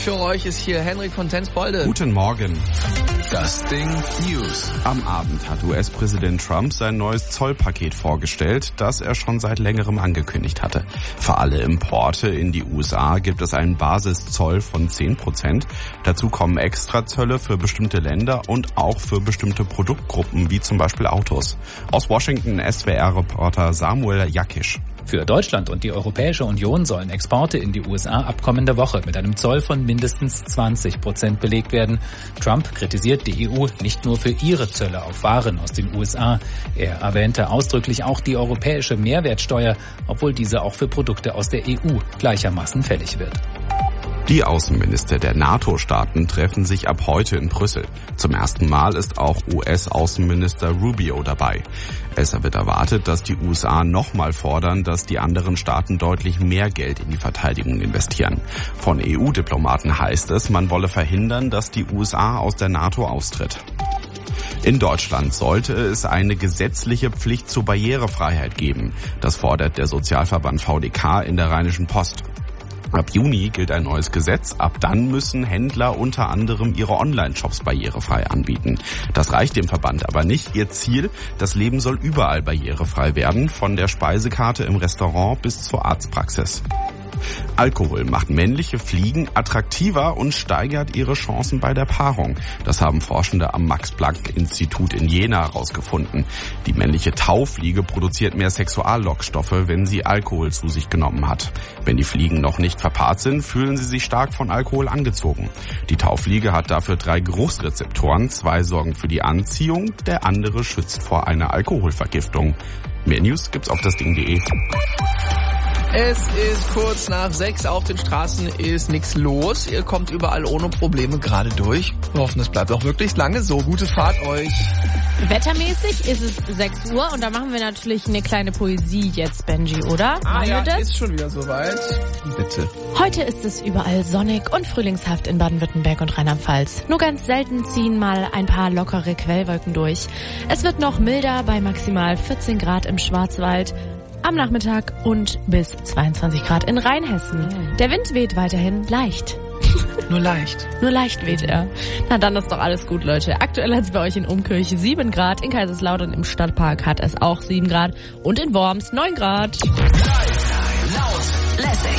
Für euch ist hier Henrik von Tensbolde. Guten Morgen. Das Ding News. Am Abend hat US-Präsident Trump sein neues Zollpaket vorgestellt, das er schon seit längerem angekündigt hatte. Für alle Importe in die USA gibt es einen Basiszoll von 10%. Dazu kommen Extrazölle für bestimmte Länder und auch für bestimmte Produktgruppen, wie zum Beispiel Autos. Aus Washington SWR-Reporter Samuel Jakisch. Für Deutschland und die Europäische Union sollen Exporte in die USA ab kommender Woche mit einem Zoll von mindestens 20% belegt werden. Trump kritisiert die EU nicht nur für ihre Zölle auf Waren aus den USA. Er erwähnte ausdrücklich auch die europäische Mehrwertsteuer, obwohl diese auch für Produkte aus der EU gleichermaßen fällig wird. Die Außenminister der NATO-Staaten treffen sich ab heute in Brüssel. Zum ersten Mal ist auch US-Außenminister Rubio dabei. Es wird erwartet, dass die USA nochmal fordern, dass die anderen Staaten deutlich mehr Geld in die Verteidigung investieren. Von EU-Diplomaten heißt es, man wolle verhindern, dass die USA aus der NATO austritt. In Deutschland sollte es eine gesetzliche Pflicht zur Barrierefreiheit geben. Das fordert der Sozialverband VDK in der Rheinischen Post. Ab Juni gilt ein neues Gesetz. Ab dann müssen Händler unter anderem ihre Online-Shops barrierefrei anbieten. Das reicht dem Verband aber nicht. Ihr Ziel, das Leben soll überall barrierefrei werden, von der Speisekarte im Restaurant bis zur Arztpraxis. Alkohol macht männliche Fliegen attraktiver und steigert ihre Chancen bei der Paarung. Das haben Forschende am Max-Planck-Institut in Jena herausgefunden. Die männliche Taufliege produziert mehr Sexuallockstoffe, wenn sie Alkohol zu sich genommen hat. Wenn die Fliegen noch nicht verpaart sind, fühlen sie sich stark von Alkohol angezogen. Die Taufliege hat dafür 3 Geruchsrezeptoren. 2 sorgen für die Anziehung, der andere schützt vor einer Alkoholvergiftung. Mehr News gibt's auf dasding.de. Es ist kurz nach 6, auf den Straßen ist nichts los. Ihr kommt überall ohne Probleme gerade durch. Wir hoffen, es bleibt auch wirklich lange so. Gute Fahrt euch. Wettermäßig ist es 6 Uhr und da machen wir natürlich eine kleine Poesie jetzt, Benji, oder? Ja, ist schon wieder soweit. Bitte. Heute ist es überall sonnig und frühlingshaft in Baden-Württemberg und Rheinland-Pfalz. Nur ganz selten ziehen mal ein paar lockere Quellwolken durch. Es wird noch milder bei maximal 14 Grad im Schwarzwald. Am Nachmittag und bis 22 Grad in Rheinhessen. Der Wind weht weiterhin leicht. Nur leicht. Nur leicht weht er. Na dann ist doch alles gut, Leute. Aktuell hat es bei euch in Umkirch 7 Grad, in Kaiserslautern im Stadtpark hat es auch 7 Grad und in Worms 9 Grad. Laut, lässig.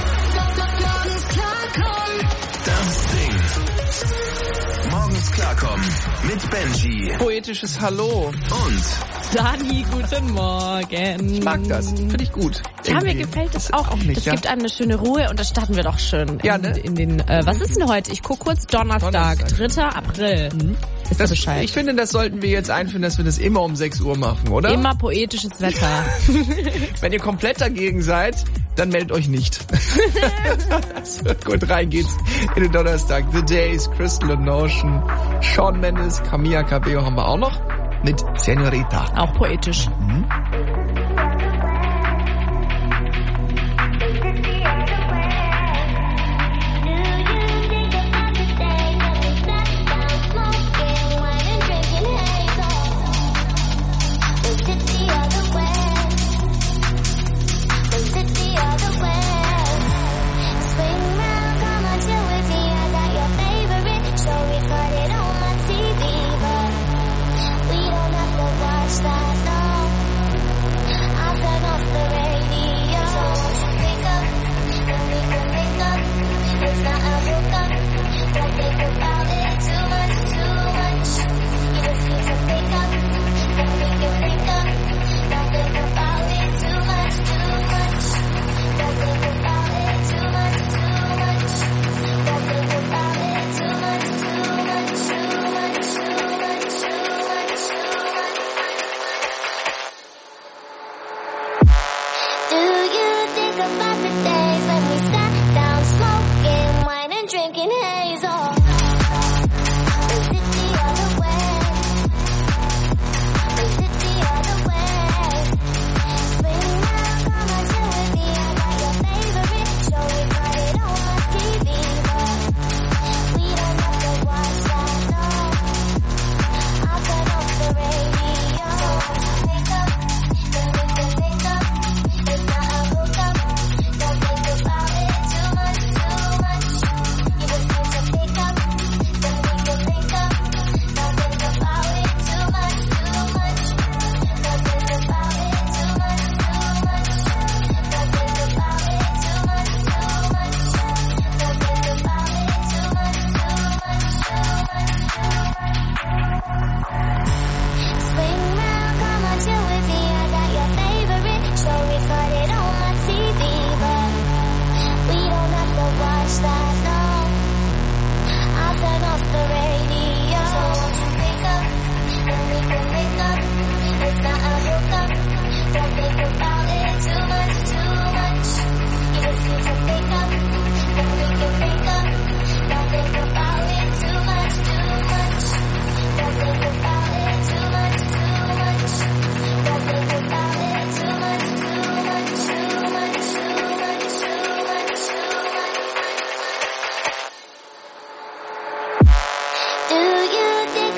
Das Ding. Morgens klarkommen mit Benji. Poetisches Hallo. Und Dani, guten Morgen. Ich mag das. Finde ich gut. Ja, mir gefällt das auch. Nicht, das gibt einem eine schöne Ruhe und das starten wir doch schön in den was ist denn heute? Ich gucke kurz Donnerstag, 3. April. Ist das Bescheid? Ich finde, das sollten wir jetzt einführen, dass wir das immer um 6 Uhr machen, oder? Immer poetisches Wetter. Wenn ihr komplett dagegen seid, dann meldet euch nicht. So, gut, rein geht's in den Donnerstag. The Days, Crystal und Notion, Shawn Mendes, Camila Cabello haben wir auch noch mit Senorita. Auch poetisch.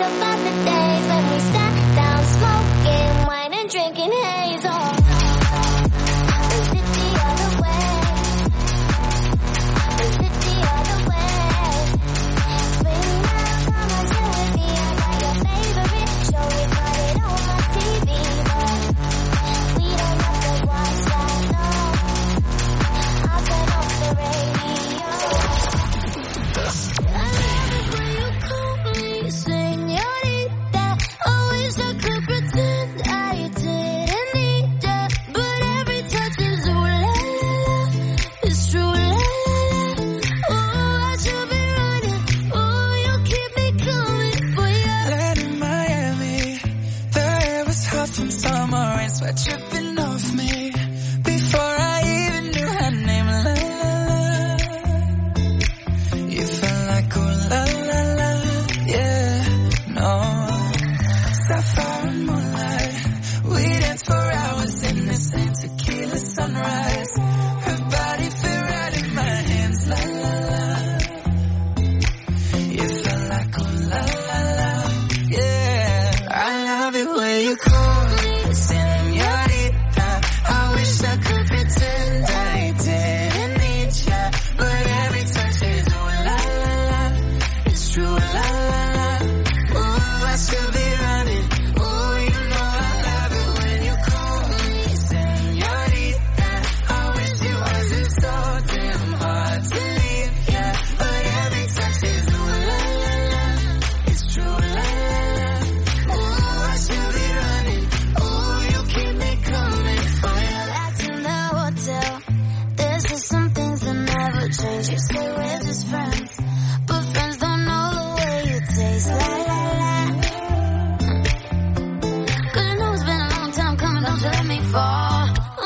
about the days when we sat down smoking wine and drinking haze. Oh, is it the other way? Is it the other way? Spring now, come on, chill with me. I got your favorite show, we got it on my TV, but we don't have to watch that, no. I'll turn off the radio. I love it when you call me señorita. I wish I could pretend I didn't need ya, but every touch is ooh la la la. It's true la la la. Oh, I should be running. Oh, you keep me coming for ya. Land in Miami, the air was hot from summer rain, sweat dripping off me before I even knew her name. La la la, you felt like ooh la la la, yeah, no. Sapphire and moonlight, we danced for hours in the same tequila sunrise. Her body fit right in my hands, la la la. You felt like ooh la la la, yeah. I love it when you call me señorita. I wish I could pretend I didn't need ya, but every touch is ooh la la la. It's true la la la. Ooh, I should be running. Ooh, you know I love it when you call me señorita. I wish it wasn't so damn hard to leave ya, but every touch is ooh la la la. It's true la la la. Ooh, I should be running. Ooh, you keep me coming for ya. Back in the hotel, there's just some things that never change. You say we're just friends, but friends don't know the way you taste. La la la. 'Cause I know it's been a long time coming, don't you let me fall.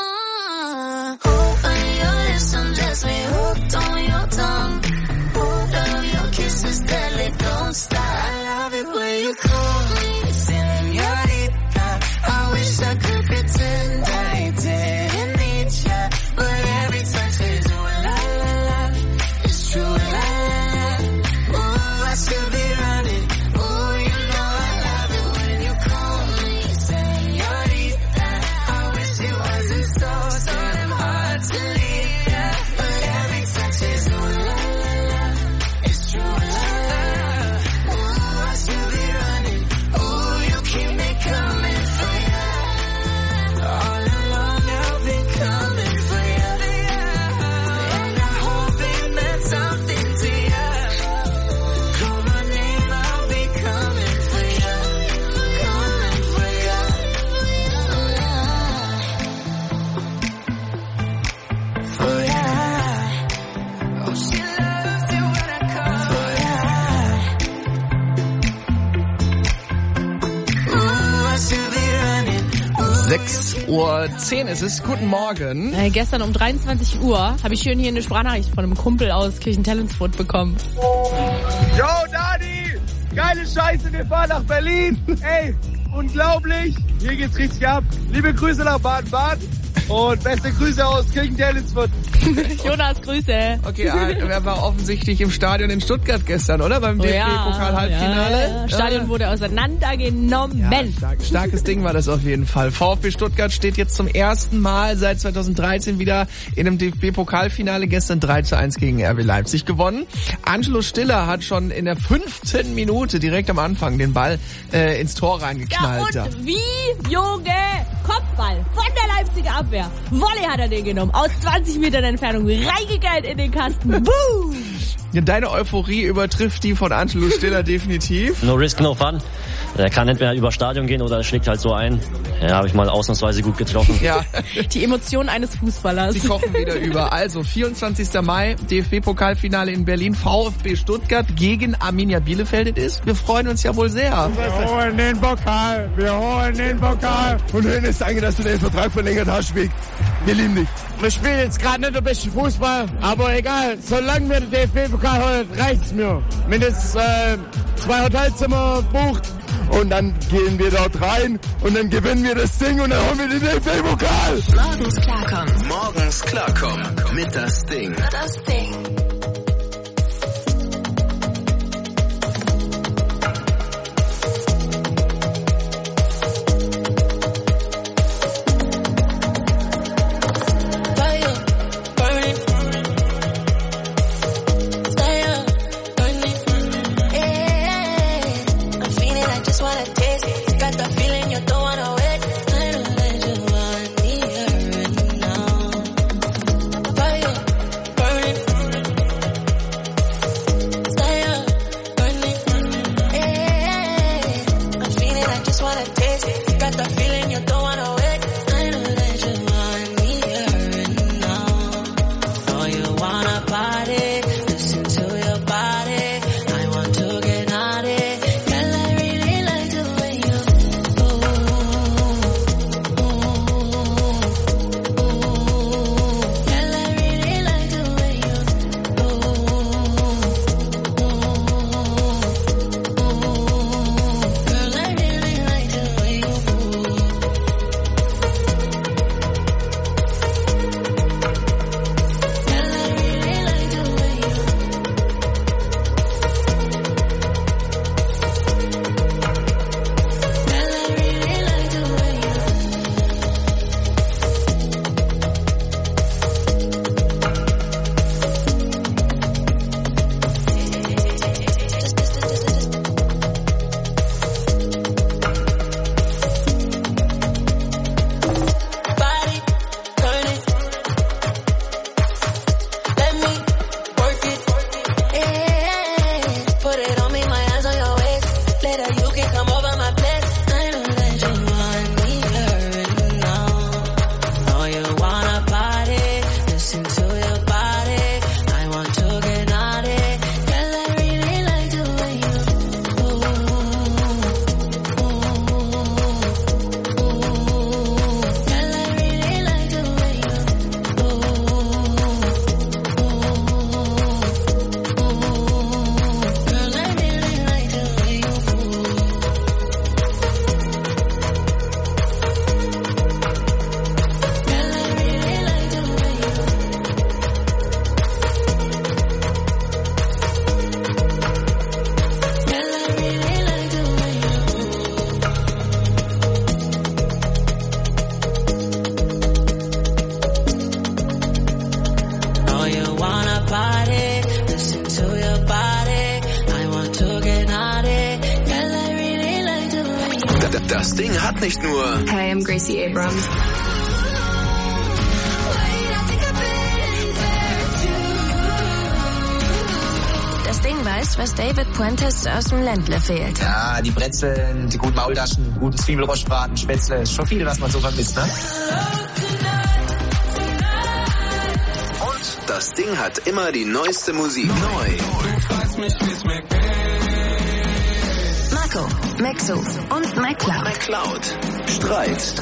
Open your lips, undress me, hooked on your tongue. Love your kisses, deadly, don't stop. I love it when you call me señorita. I wish I could pretend I didn't need ya, but every touch is ooh la la la. It's true la la la. Ooh, I should be running. Ooh, you know I love it when you call me señorita. I wish it wasn't so damn hard to leave ya, but every touch is ooh la la la. It's true la la la. Ooh, I should be running. Ooh, you keep me coming for ya. All along I've been coming for ya, and I hope it meant something to ya. Call my name, I'll be coming for ya, coming for ya. For ya. Oh, she loves it when I call for ya. Ooh, I should be running. 6:10 ist es. Guten Morgen. Gestern um 23 Uhr habe ich schön hier eine Sprachnachricht von einem Kumpel aus Kirchentellensfurt bekommen. Yo, Dani! Geile Scheiße, wir fahren nach Berlin! Ey, unglaublich! Hier geht's richtig ab. Liebe Grüße nach Baden-Baden und beste Grüße aus Kirchentellensfurt. Jonas, Grüße. Okay, er war offensichtlich im Stadion in Stuttgart gestern, oder? Beim DFB-Pokal-Halbfinale. Ja. Stadion wurde auseinandergenommen. Ja, starkes Ding war das auf jeden Fall. VfB Stuttgart steht jetzt zum ersten Mal seit 2013 wieder in einem DFB-Pokalfinale. Gestern 3:1 gegen RB Leipzig gewonnen. Angelo Stiller hat schon in der 15. Minute direkt am Anfang den Ball ins Tor reingeknallt. Ja, und wie, Junge, Kopfball von der Leipziger Abwehr. Volley hat er den genommen. Aus 20 Metern Entfernung reingekeilt in den Kasten. Boom! Ja, deine Euphorie übertrifft die von Angelo Stiller definitiv. No risk, no fun. Er kann entweder über Stadion gehen oder er schlägt halt so ein. Ja, habe ich mal ausnahmsweise gut getroffen. Ja. Die Emotionen eines Fußballers. Die kochen wieder über. Also 24. Mai, DFB-Pokalfinale in Berlin. VfB Stuttgart gegen Arminia Bielefeld ist. Wir freuen uns ja wohl sehr. Wir holen den Pokal! Wir holen den Pokal! Und Hönes, danke, dass du den Vertrag verlängert hast, Weg. Wir lieben dich. Wir spielen jetzt gerade nicht der beste Fußball, aber egal. Solange wir den DFB-Pokal holen, reicht's mir. Mindestens 2 Hotelzimmer bucht. Und dann gehen wir dort rein und dann gewinnen wir das Ding und dann holen wir den DFB-Pokal. Morgens klarkommen. Morgens klarkommen. Mit das Ding. Das Ding. Das Ding hat nicht nur Hi, I'm Gracie Abrams. Das Ding weiß, was David Puentes aus dem Ländle fehlt. Ja, die Brezeln, die guten Maultaschen, guten Zwiebelrostbraten, Spätzle, ist schon viel, was man so vermisst, ne? Und das Ding hat immer die neueste Musik. Neu. Marco, Maxo und McCloud. McCloud. Streit.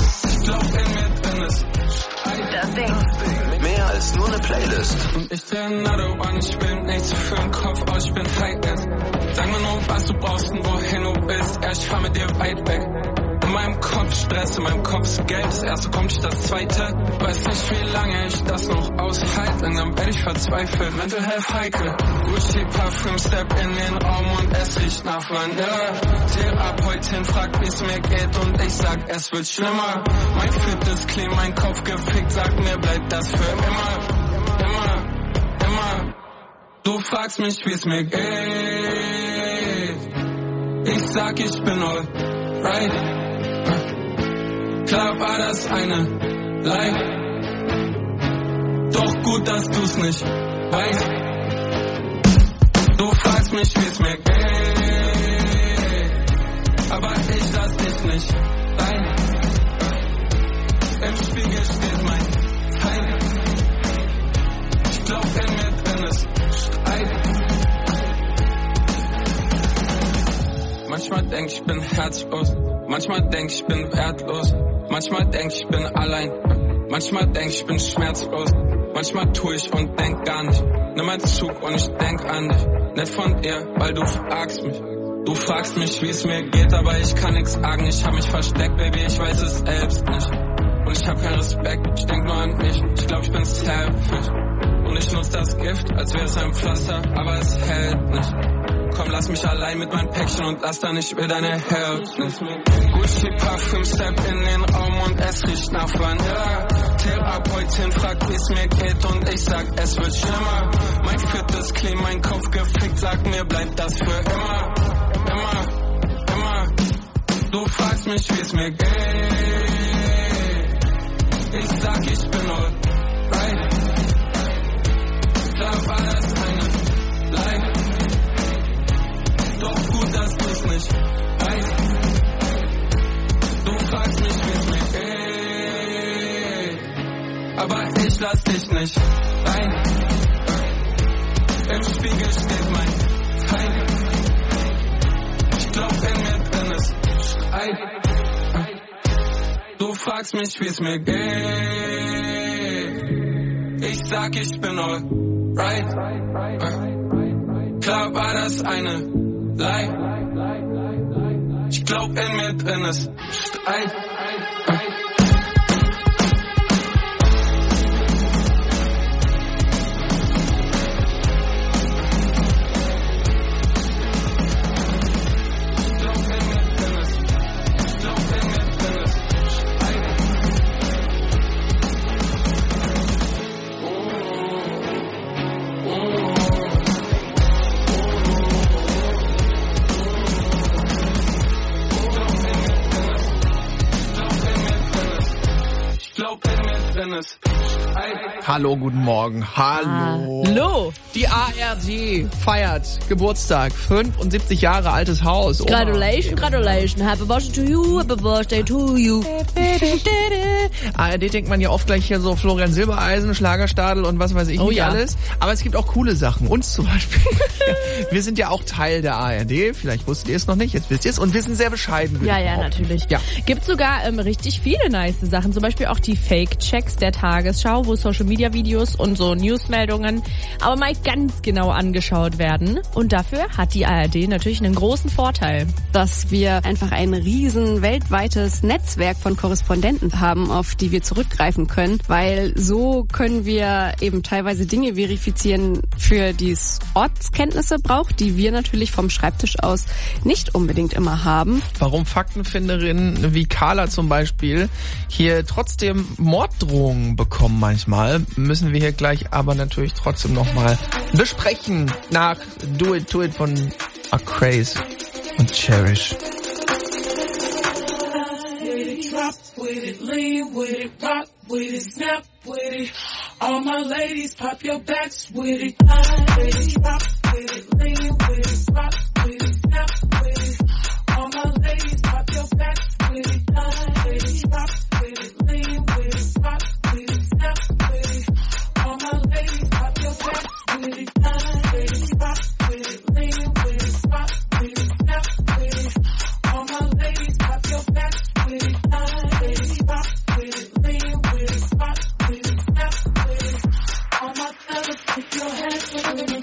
Das Ding. Mehr als nur eine Playlist. Und ich bin another one, ich bin nichts für den Kopf aus, ich bin High-End. Sag mir nur, was du brauchst und wohin du willst, ich fahr mit dir weit weg. In meinem Kopf Stress, in meinem Kopf ist Geld, das erste kommt nicht das zweite. Weiß nicht, wie lange ich das noch aushalte, langsam werde ich verzweifelt. Mental Health heikel, Gucci Parfüm, Step in den Raum und es riecht nach Vanille. Therapeutin fragt, wie's mir geht und ich sag, es wird schlimmer. Mein Fit ist clean, mein Kopf gefickt, sag mir, bleibt das für immer. Immer. Du fragst mich, wie's mir geht. Ich sag, ich bin alright. Klar war das eine Lie. Doch gut, dass du's nicht weißt. Du fragst mich, wie's mir geht. Aber ich lass dich nicht rein. Im Spiegel steht mein Feind. Ich glaub, in mir drin ist Streit. Manchmal denk ich bin herzlos. Manchmal denk ich bin wertlos. Manchmal denk ich bin allein. Manchmal denk ich bin schmerzlos. Manchmal tu ich und denk gar nicht. Nimm einen Zug und ich denk an dich. Nicht von dir, weil du fragst mich. Du fragst mich, wie es mir geht, aber ich kann nix sagen. Ich hab mich versteckt, Baby, ich weiß es selbst nicht. Und ich hab keinen Respekt, ich denk nur an mich. Ich glaub, ich bin selfish. Und ich nutz das Gift, als wäre es ein Pflaster, aber es hält nicht. Komm, lass mich allein mit meinem Päckchen und lass dann nicht mehr deine Herz nicht. Gucci Parfüm, Step in den Raum und es riecht nach Vanille. Therapeutin fragt, wie's mir geht und ich sag, es wird schlimmer. Mein Fit ist clean, mein Kopf gefickt, sag mir, bleibt das für immer. Immer. Du fragst mich, wie's mir geht. Ich sag, ich bin alright. Klar war das eine Lie. Doch gut, dass du's nicht weißt. Du fragst mich, wie's mir geht. Aber ich lass dich nicht rein. Im Spiegel steht mein Feind. Ich glaub, in mir drin ist Streit. Du fragst mich, wie's mir geht. Ich sag, ich bin alright. Klar war das eine Lie. Ich glaub, in mir drin ist Streit. Hallo, guten Morgen. Hallo. Die ARD feiert Geburtstag. 75 Jahre altes Haus. Gratulation. Happy birthday to you, happy birthday to you. ARD denkt man ja oft gleich hier so Florian Silbereisen, Schlagerstadel und was weiß ich nicht alles. Aber es gibt auch coole Sachen. Uns zum Beispiel. Wir sind ja auch Teil der ARD. Vielleicht wusstet ihr es noch nicht, jetzt wisst ihr es. Und wir sind sehr bescheiden. Ja, natürlich. Ja. Gibt sogar richtig viele nice Sachen. Zum Beispiel auch die Fake-Checks der Tagesschau, wo Social-Media-Videos und so Newsmeldungen aber mal ganz genau angeschaut werden. Und dafür hat die ARD natürlich einen großen Vorteil. Dass wir einfach ein riesen weltweites Netzwerk von Korrespondenten haben, auf die wir zurückgreifen können, weil so können wir eben teilweise Dinge verifizieren, für die es Ortskenntnisse braucht, die wir natürlich vom Schreibtisch aus nicht unbedingt immer haben. Warum Faktenfinderinnen wie Carla zum Beispiel hier trotzdem Morddrohungen bekommen manchmal, müssen wir hier gleich aber natürlich trotzdem nochmal besprechen nach Do It To It von Craze und Cherish. drop with it, lean with it, rock with it, snap with it. All my ladies, pop your backs with it, line with it, drop with it, lean with it, rock with it, snap with it. All my ladies, pop your backs with it, line with it, drop with it, lean with it, rock with it, snap with it. All my ladies, pop your backs with it, line with it, rock with it, lean with it, rock with it, snap with it. All my ladies, pop your backs with it, line with it, rock with it, lean with it, rock with it, snap with it. All my fellas, put your hands with it.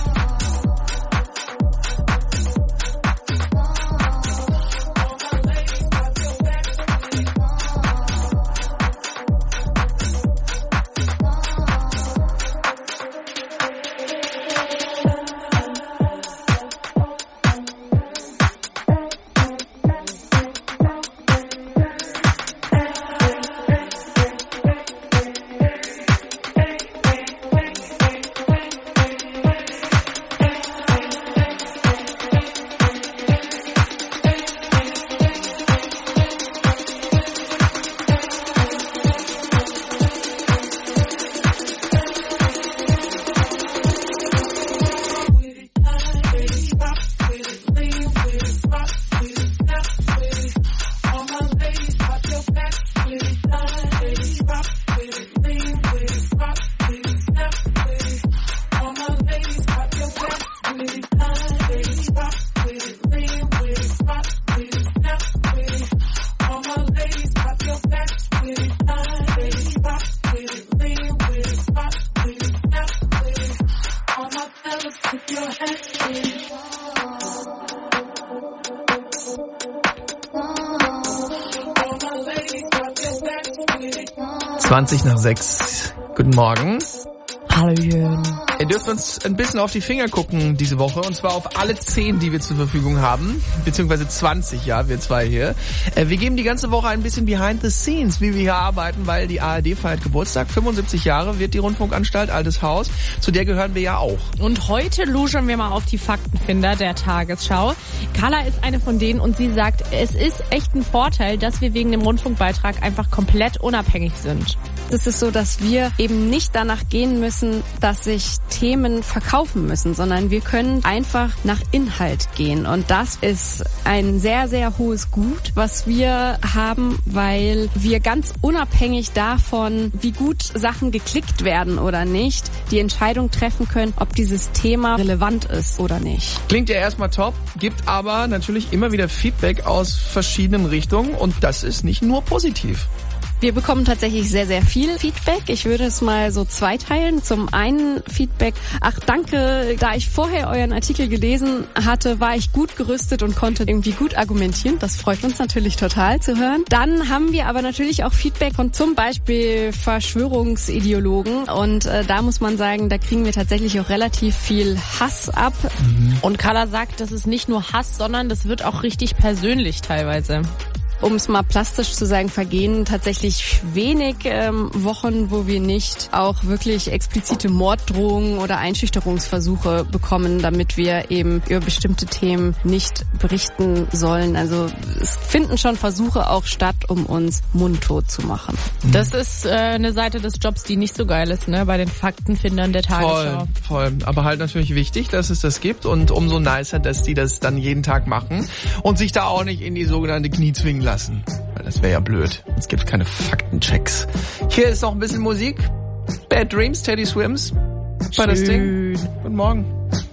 5:20. Guten Morgen. Hallöchen. Ihr dürft uns ein bisschen auf die Finger gucken diese Woche, und zwar auf alle 10, die wir zur Verfügung haben, beziehungsweise 20, ja, wir zwei hier. Wir geben die ganze Woche ein bisschen behind the scenes, wie wir hier arbeiten, weil die ARD feiert Geburtstag. 75 Jahre wird die Rundfunkanstalt, altes Haus, zu der gehören wir ja auch. Und heute luschern wir mal auf die Faktenfinder der Tagesschau. Carla ist eine von denen und sie sagt, es ist echt ein Vorteil, dass wir wegen dem Rundfunkbeitrag einfach komplett unabhängig sind. Es ist so, dass wir eben nicht danach gehen müssen, dass sich Themen verkaufen müssen, sondern wir können einfach nach Inhalt gehen. Und das ist ein sehr, sehr hohes Gut, was wir haben, weil wir ganz unabhängig davon, wie gut Sachen geklickt werden oder nicht, die Entscheidung treffen können, ob dieses Thema relevant ist oder nicht. Klingt ja erstmal top, gibt aber natürlich immer wieder Feedback aus verschiedenen Richtungen, und das ist nicht nur positiv. Wir bekommen tatsächlich sehr, sehr viel Feedback. Ich würde es mal so zweiteilen. Zum einen Feedback, ach danke, da ich vorher euren Artikel gelesen hatte, war ich gut gerüstet und konnte irgendwie gut argumentieren. Das freut uns natürlich total zu hören. Dann haben wir aber natürlich auch Feedback von zum Beispiel Verschwörungsideologen, und da muss man sagen, da kriegen wir tatsächlich auch relativ viel Hass ab. Und Carla sagt, das ist nicht nur Hass, sondern das wird auch richtig persönlich teilweise. Um es mal plastisch zu sagen, vergehen tatsächlich wenig Wochen, wo wir nicht auch wirklich explizite Morddrohungen oder Einschüchterungsversuche bekommen, damit wir eben über bestimmte Themen nicht berichten sollen. Also es finden schon Versuche auch statt, um uns mundtot zu machen. Das ist eine Seite des Jobs, die nicht so geil ist, ne, bei den Faktenfindern der Tagesschau. Voll. Aber halt natürlich wichtig, dass es das gibt, und umso nicer, dass die das dann jeden Tag machen und sich da auch nicht in die sogenannte Knie zwingen lassen. Weil das wäre ja blöd. Es gibt keine Faktenchecks. Hier ist noch ein bisschen Musik. Bad Dreams, Teddy Swims. Bei das Ding. Guten Morgen.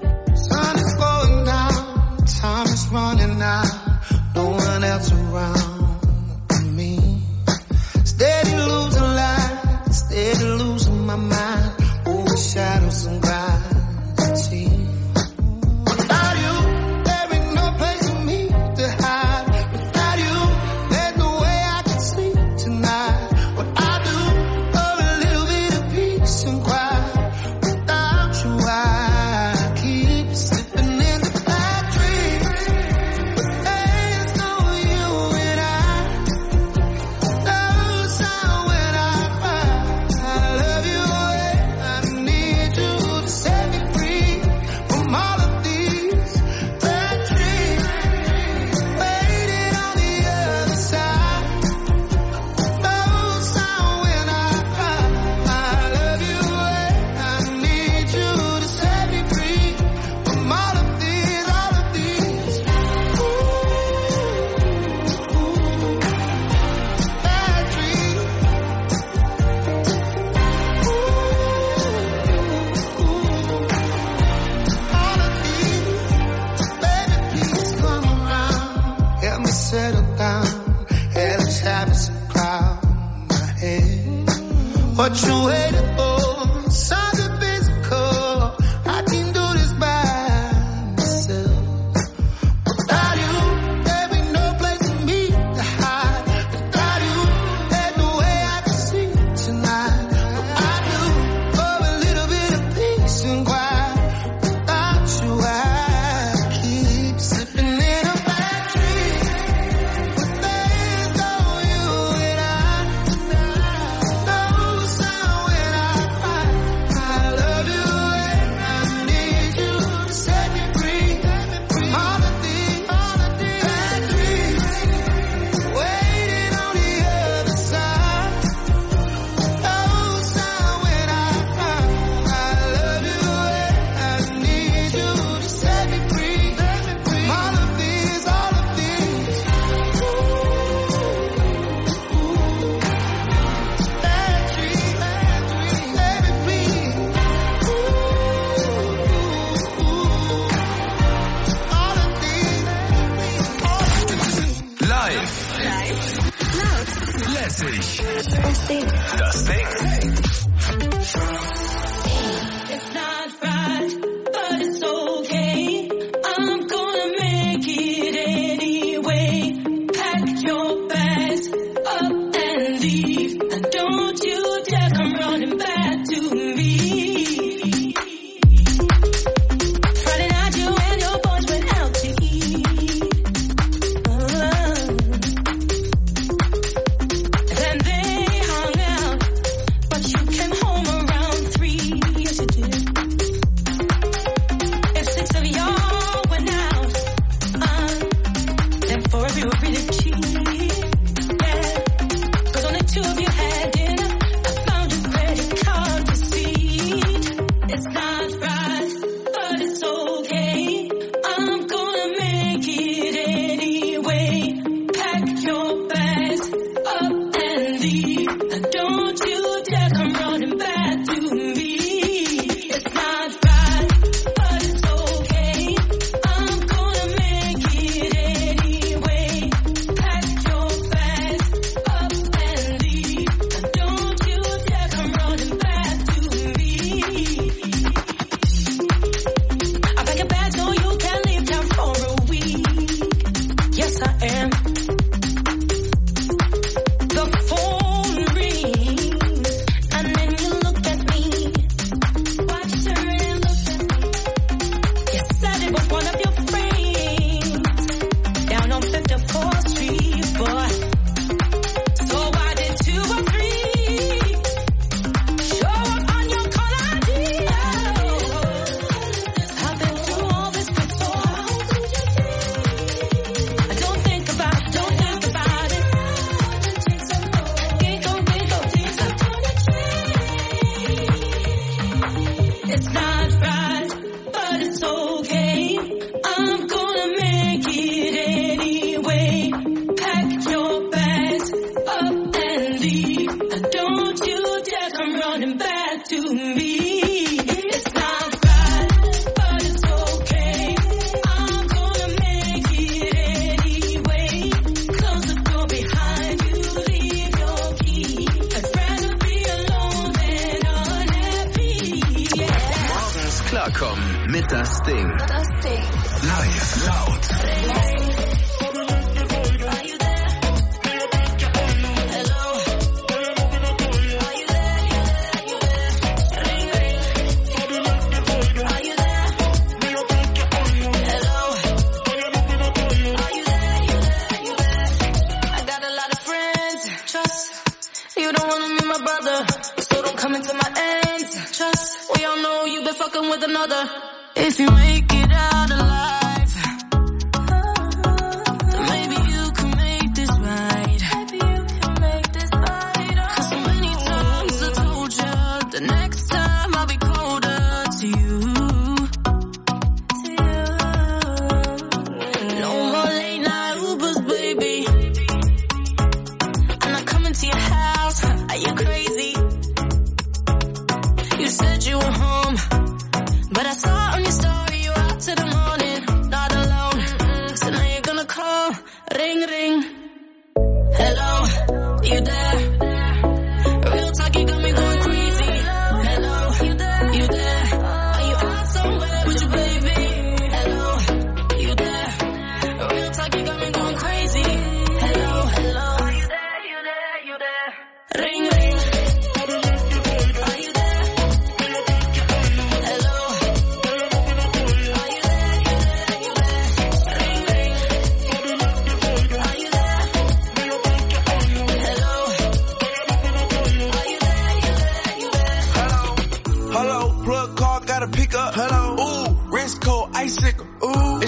Sun is going down, time is running out, no one else around me. Steady losing light, steady losing my mind, over shadows and gravity. Without you, there ain't no place for me to hide. Without you, there's no way I can sleep tonight. What I do, for a little bit of peace and quiet. Without you, I keep slipping what you waiting for. Something physical, I can do this by myself. Without you, there ain't no place for me to hide. Without you, there's no way I can sleep tonight. I do for a little bit of peace and quiet. Without you, I keep slipping in a bad dream. With days on you and I no sound when I cry. I love you and I need you to set me free from all of these bad dreams. Waiting on the other side. No sound when I cry. I love you and I need you to set me free from all of these bad dreams. Let me please. All of these. Live. Lässig. Das Ding. It's not right, but it's okay. I'm gonna make it anyway. Pack your bags up and leave. And don't you dare come running back to me. Friday night you and your boys went out to eat. Then they hung out, but you came home around 3. Yes, you did. If 6 of y'all went out, then 4 of you were really cheap. Yeah, 'cause only 2 of you had dinner. I found your credit card receipt. It's not right, but it's okay. I'm gonna make it anyway. Pack your bags up and leave. And don't you dare come running back to me. It's not right, but it's okay. I'm gonna make it anyway. Pack your bags up and leave. And don't you dare come running back to me. I pack a bag so you can leave town for a week. Yes, I am. The phone rings, and then you look at me. Why'd you turn and look at me? You said it was one of your friends down on 54th Street, boy. So why did 2 or 3 show up on your call ID? I've been through all this before. Don't think about it. It's not right, but it's okay. I'm gonna make it anyway. Pack your bags up and leave. And don't you dare come running back to me. It's not right, but it's okay. I'm gonna make it anyway. Close the door behind you, leave your key. I'd rather be alone than unhappy. Yeah. Morgens klarkommen mit das Ding. Live, laut. I got a lot of friends. Trust. You don't wanna meet my brother, so don't come into my ends. Trust. We all know you've been fucking with another. If you make it out alive, then maybe you can make this right. 'Cause so many times I told you, the next time I'll be colder to you. No more late night Ubers, baby. I'm not coming to your house. Are you crazy? You said you were home, but I saw on your story you were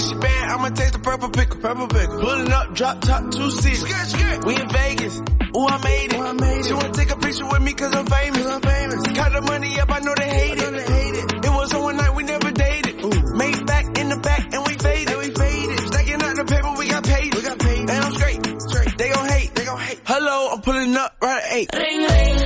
she bad, I'ma taste the purple pickle. Pulling up, drop top, 2-6. We in Vegas. Ooh, I made it. She wanna take a picture with me cause I'm famous. Count the money up, I know they hate it. It was on one night, we never dated. Made back in the back and we faded. Stacking out the paper, we got paid. And I'm straight. They gon' hate. Hello, I'm pulling up right at 8. Ring, ring.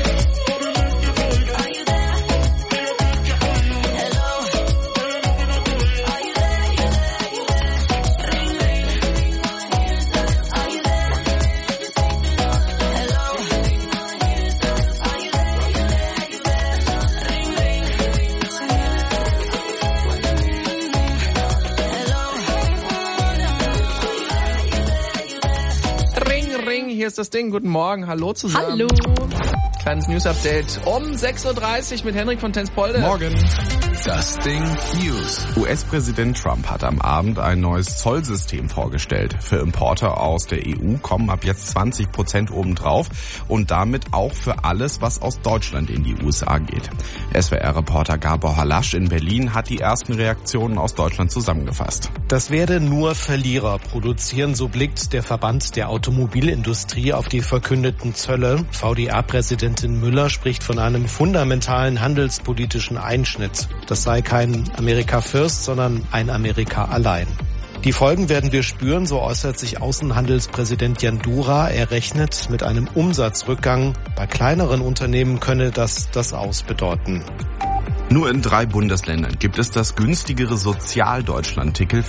Hier ist das Ding. Guten Morgen. Hallo zusammen. Hallo. Kleines News-Update um 6.30 Uhr mit Henrik von Tenspolde. Morgen. Das Ding News. US-Präsident Trump hat am Abend ein neues Zollsystem vorgestellt. Für Importe aus der EU kommen ab jetzt 20% obendrauf und damit auch für alles, was aus Deutschland in die USA geht. SWR-Reporter Gabor Halasch in Berlin hat die ersten Reaktionen aus Deutschland zusammengefasst. Das werde nur Verlierer produzieren, so blickt der Verband der Automobilindustrie auf die verkündeten Zölle. VDA-Präsidentin Müller spricht von einem fundamentalen handelspolitischen Einschnitt. Das sei kein Amerika First, sondern ein Amerika allein. Die Folgen werden wir spüren, so äußert sich Außenhandelspräsident Jan Dura. Er rechnet mit einem Umsatzrückgang. Bei kleineren Unternehmen könne das Aus bedeuten. Nur in 3 Bundesländern gibt es das günstigere Sozialdeutschland-Ticket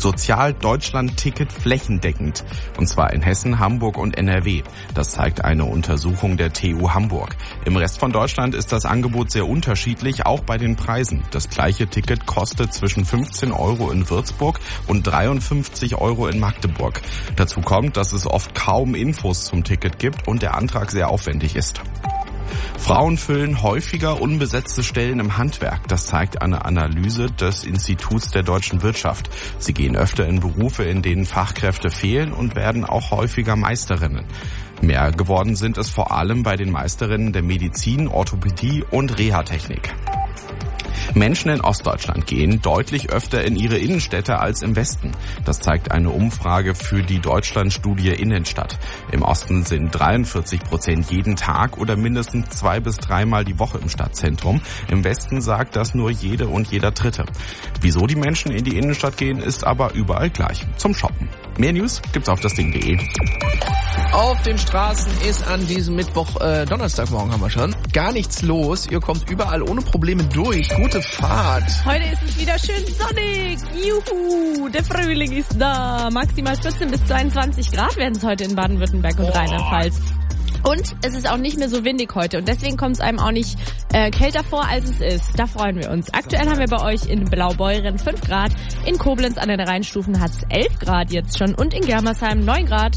flächendeckend. Und zwar in Hessen, Hamburg und NRW. Das zeigt eine Untersuchung der TU Hamburg. Im Rest von Deutschland ist das Angebot sehr unterschiedlich, auch bei den Preisen. Das gleiche Ticket kostet zwischen 15 € in Würzburg und 53 € in Magdeburg. Dazu kommt, dass es oft kaum Infos zum Ticket gibt und der Antrag sehr aufwendig ist. Frauen füllen häufiger unbesetzte Stellen im Handwerk. Das zeigt eine Analyse des Instituts der deutschen Wirtschaft. Sie gehen öfter in Berufe, in denen Fachkräfte fehlen und werden auch häufiger Meisterinnen. Mehr geworden sind es vor allem bei den Meisterinnen der Medizin, Orthopädie und Reha-Technik. Menschen in Ostdeutschland gehen deutlich öfter in ihre Innenstädte als im Westen. Das zeigt eine Umfrage für die Deutschlandstudie Innenstadt. Im Osten sind 43% jeden Tag oder mindestens 2 bis 3 Mal die Woche im Stadtzentrum. Im Westen sagt das nur jede und jeder Dritte. Wieso die Menschen in die Innenstadt gehen, ist aber überall gleich. Zum Shoppen. Mehr News gibt's auf dasding.de. Auf den Straßen ist an diesem Mittwoch, Donnerstagmorgen haben wir schon, gar nichts los. Ihr kommt überall ohne Probleme durch. Gute Fahrt. Heute ist es wieder schön sonnig. Juhu, der Frühling ist da. Maximal 14 bis 22 Grad werden es heute in Baden-Württemberg und Rheinland-Pfalz. Und es ist auch nicht mehr so windig heute und deswegen kommt es einem auch nicht kälter vor, als es ist. Da freuen wir uns. Aktuell haben wir bei euch in Blaubeuren 5 Grad, in Koblenz an den Rheinstufen hat es 11 Grad jetzt schon und in Germersheim 9 Grad.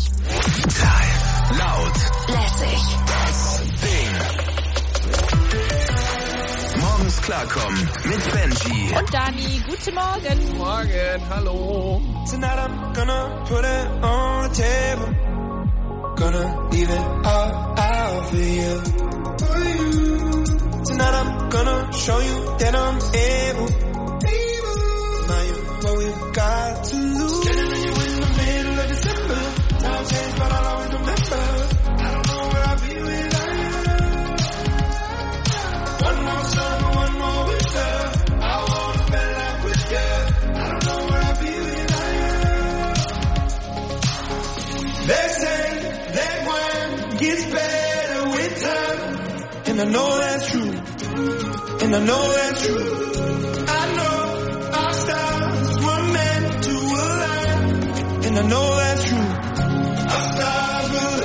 Laut. Lässig. Das Ding. Morgens klarkommen mit Benji. Und Dani, guten Morgen. Morgen, hallo. Tonight I'm gonna put it on the table. Gonna leave it all out for you. Tonight I'm gonna show you that I'm able. Now you what we've got to lose. Standing in the middle of December. Now change, but I'll always remember. I don't know where I'll be without you. One more summer, one more winter. I wanna spend life with you. I don't know where I'll be without you. They say that wine gets better with time, and I know that's true, and I know that's true. I know our stars were meant to align, and I know that's true. Our stars will align.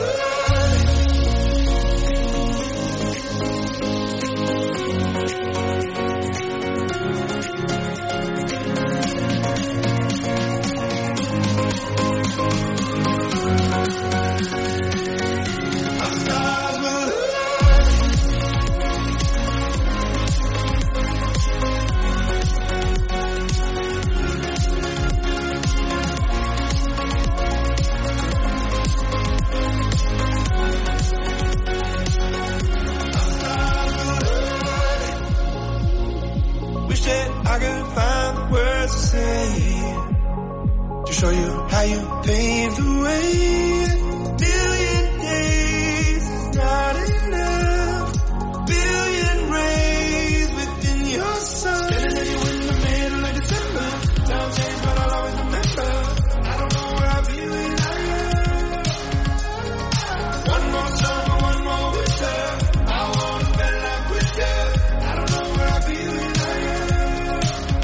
to show you how you paved the way. Billion days is not enough. Billion rays within your soul. Standing in the middle of December. Don't change, but I'll always remember. I don't know where I'll be when I am. One more summer, one more winter. I wanna spend life with you. I don't know where I'll be when I am.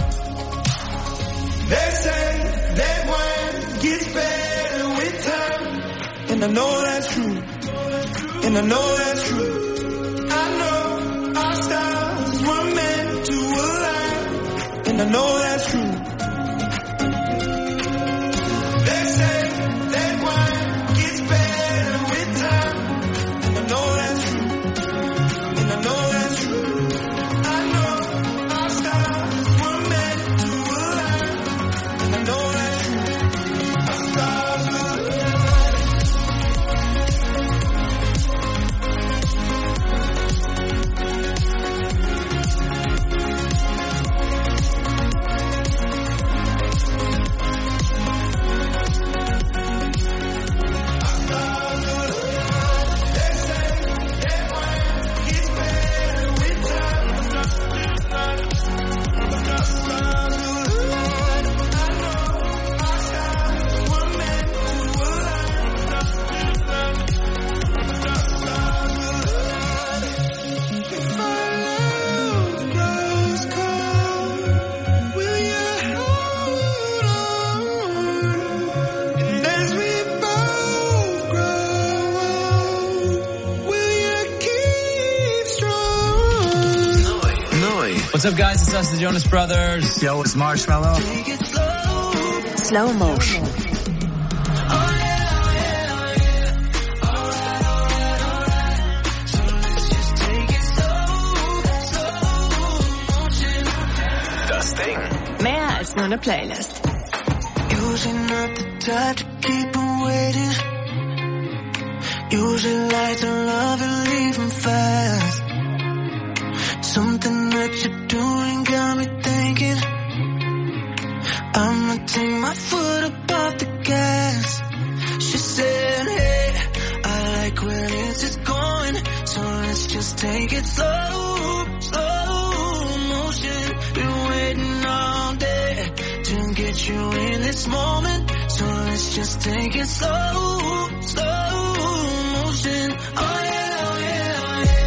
They say that one gets better with time, and I know that's true. And I know that's true. I know our stars were meant to align, and I know that's true. They say that wine gets better with time, and I know that's true. And I know that's true. I know our stars were meant to align, and I know that's true. Our stars will align. What's up, guys? It's us, the Jonas Brothers. Yo, it's Marshmallow. Slow motion. Das Ding. Mehr als nur eine Playlist. Usually not the type to keep on waiting. Usually like to love and leave 'em fast. Something that you're doing got me thinking I'ma take my foot up off the gas. She said, hey, I like where this is going, so let's just take it slow, slow motion. Been waiting all day to get you in this moment, so let's just take it slow, slow motion. Oh yeah, oh yeah, oh yeah.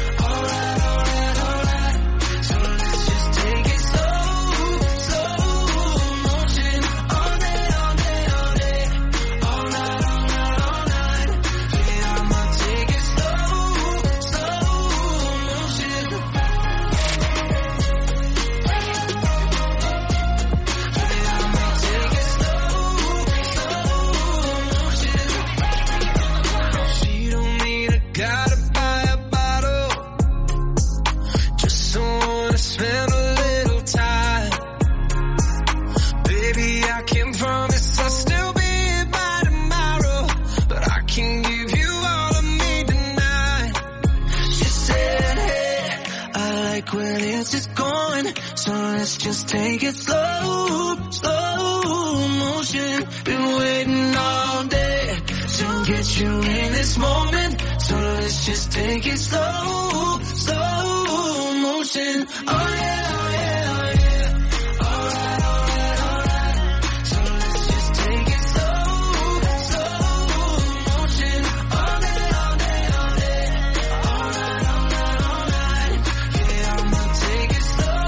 Just take it slow, slow motion. Been waiting all day to get you in this moment, so let's just take it slow, slow motion. Oh yeah, oh yeah, oh yeah. Alright, alright, alright. So let's just take it slow, slow motion. All day, all day, all day. Alright, alright, alright. Yeah, I'ma take it slow.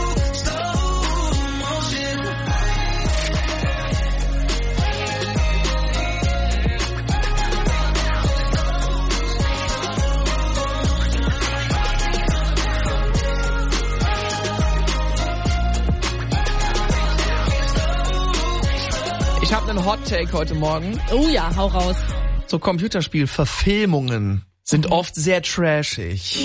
Ich habe einen Hot-Take heute Morgen. Oh ja, hau raus. So Computerspielverfilmungen sind oft sehr trashig.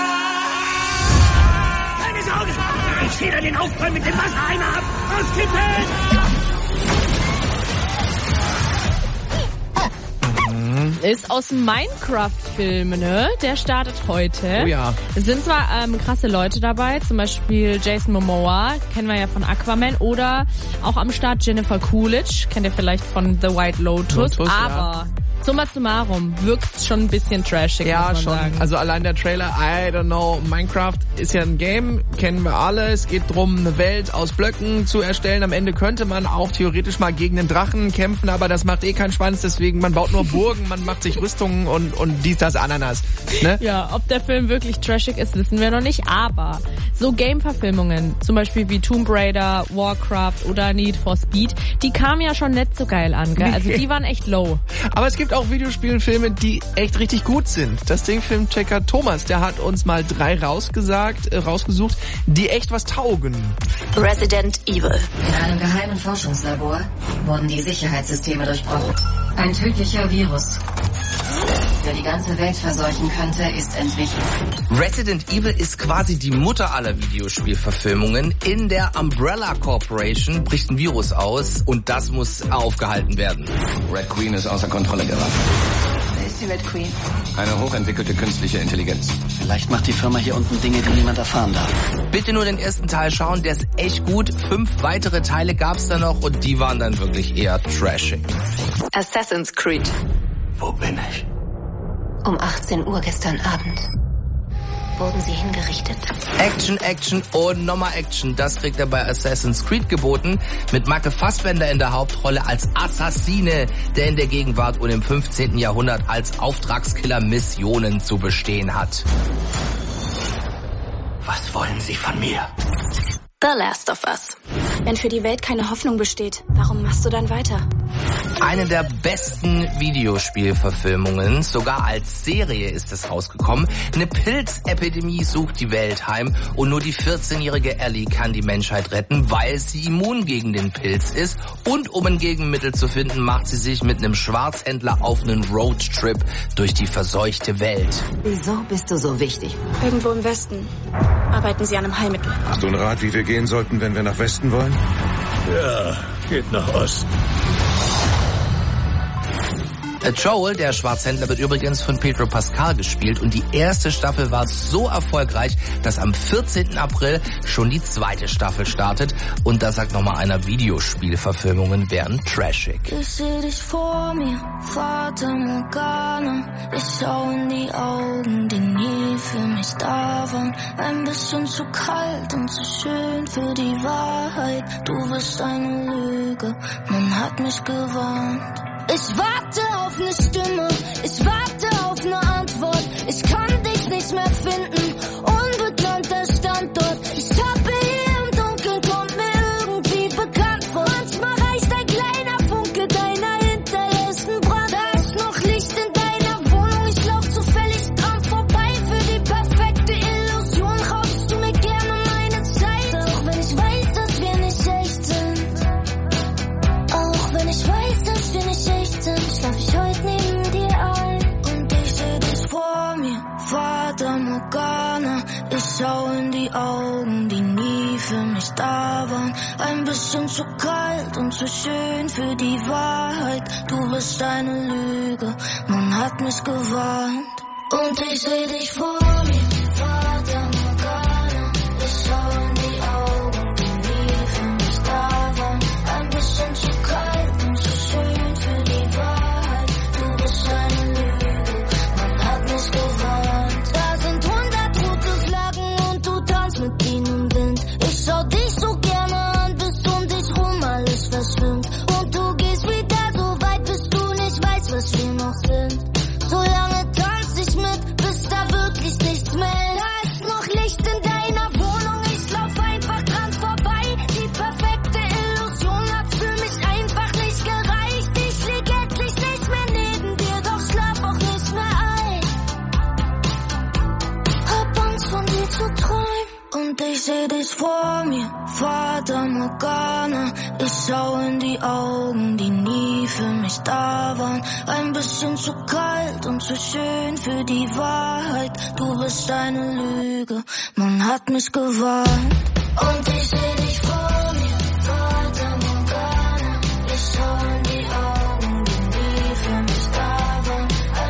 Keine Sorge! Ich stehe den Aufprall mit dem Wassereimer ab! Auskippen! ist aus dem Minecraft-Film, ne? Der startet heute. Oh ja. Es sind zwar krasse Leute dabei, zum Beispiel Jason Momoa, kennen wir ja von Aquaman, oder auch am Start Jennifer Coolidge, kennt ihr vielleicht von The White Lotus, aber... Summa summarum wirkt's schon ein bisschen trashig, ja, muss man schon. sagen. Also allein der Trailer, I don't know, Minecraft ist ja ein Game, kennen wir alle. Es geht drum, eine Welt aus Blöcken zu erstellen. Am Ende könnte man auch theoretisch mal gegen einen Drachen kämpfen, aber das macht keinen Spaß, deswegen man baut nur Burgen, man macht sich Rüstungen und dies, das, Ananas. Ne? Ja, ob der Film wirklich trashig ist, wissen wir noch nicht, aber so Game-Verfilmungen, zum Beispiel wie Tomb Raider, Warcraft oder Need for Speed, die kamen ja schon nicht so geil an, gell? Also die waren echt low. Aber es gibt auch Videospielfilme, die echt richtig gut sind. Das Ding-Filmchecker Thomas, der hat uns mal 3 rausgesucht, die echt was taugen. Resident Evil. In einem geheimen Forschungslabor wurden die Sicherheitssysteme durchbrochen. Ein tödlicher Virus, der die ganze Welt verseuchen könnte, ist entwichen. Resident Evil ist quasi die Mutter aller Videospielverfilmungen. In der Umbrella Corporation bricht ein Virus aus und das muss aufgehalten werden. Red Queen ist außer Kontrolle geraten. Wer ist die Red Queen? Eine hochentwickelte künstliche Intelligenz. Vielleicht macht die Firma hier unten Dinge, die niemand erfahren darf. Bitte nur den ersten Teil schauen, der ist echt gut. 5 weitere Teile gab's da noch und die waren dann wirklich eher trashig. Assassin's Creed. Wo bin ich? Um 18 Uhr gestern Abend wurden sie hingerichtet. Action, Action und nochmal Action. Das kriegt er bei Assassin's Creed geboten. Mit Michael Fassbender in der Hauptrolle als Assassine, der in der Gegenwart und im 15. Jahrhundert als Auftragskiller Missionen zu bestehen hat. Was wollen Sie von mir? The Last of Us. Wenn für die Welt keine Hoffnung besteht, warum machst du dann weiter? Eine der besten Videospielverfilmungen, sogar als Serie ist es rausgekommen. Eine Pilzepidemie sucht die Welt heim und nur die 14-jährige Ellie kann die Menschheit retten, weil sie immun gegen den Pilz ist. Und um ein Gegenmittel zu finden, macht sie sich mit einem Schwarzhändler auf einen Roadtrip durch die verseuchte Welt. Wieso bist du so wichtig? Irgendwo im Westen arbeiten sie an einem Heilmittel. Hast du einen Rat, wie wir gehen sollten, wenn wir nach Westen wollen? Ja, geht nach Osten. Joel, der Schwarzhändler, wird übrigens von Pedro Pascal gespielt und die erste Staffel war so erfolgreich, dass am 14. April schon die 2. Staffel startet und da sagt nochmal einer, Videospielverfilmungen wären trashig. Ich seh dich vor mir, Fata Morgana. Ich schau in die Augen, die nie für mich da waren. Ein bisschen zu kalt und zu schön für die Wahrheit. Du bist eine Lüge, man hat mich gewarnt. Ich warte auf eine Stimme, ich warte auf eine Antwort. Ich kann dich nicht mehr finden, unbekannter Standort. Ich tappe hier im Dunkeln, kommt mir irgendwie bekannt vor. Manchmal reicht ein kleiner Funke deiner hinterlässten Brand. Da ist noch Licht in deiner Wohnung, ich lauf zufällig dran vorbei. Für die perfekte Illusion raubst du mir gerne meine Zeit. Auch wenn ich weiß, dass wir nicht echt sind. Auch wenn ich weiß, dass wir nicht echt sind, schlaf ich heute neben dir ein. Und ich seh dich vor mir, Fata Morgana. Ich schau in die Augen, die nie für mich da waren. Ein bisschen zu kalt und zu schön für die Wahrheit. Du bist eine Lüge, man hat mich gewarnt. Und ich seh dich vor mir, Fata Morgana. Ich schau in die Augen, die nie für mich da waren. Ein bisschen zu kalt und zu schön für die Wahrheit. Du bist eine Lüge, man hat mich gewarnt. Da sind 100 rote Flaggen und du tanzt mit ihnen im Wind. Ich schau dich so gerne an, bis um dich rum alles verschwimmt. Und du gehst wieder so weit, bis du nicht weißt, was wir noch sind. So lange tanz ich mit, bis da wirklich nichts mehr ist. Da ist noch Licht in deiner Wohnung, ich lauf einfach dran vorbei. Die perfekte Illusion hat für mich einfach nicht gereicht. Ich lieg endlich nicht mehr neben dir, doch schlaf auch nicht mehr ein. Hab Angst von dir zu träumen. Und ich seh dich vor mir, Fata Morgana. Ich schau in die Augen, die nie für mich da waren. Ein bisschen zu kalt und zu schön für die Wahrheit. Du bist eine Lüge, man hat mich gewarnt. Und ich seh dich vor mir, Fata Morgana. Ich schau in die Augen, die nie für mich da waren.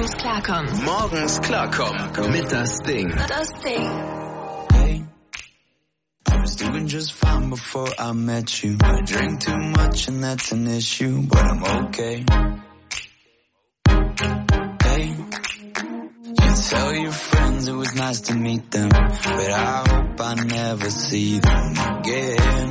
Morgens klarkommen. Morgens klarkommen mit das Ding. Das Ding. I was doing just fine before I met you. I drink too much and that's an issue, but I'm okay. Hey, you tell your friends it was nice to meet them, but I hope I never see them again.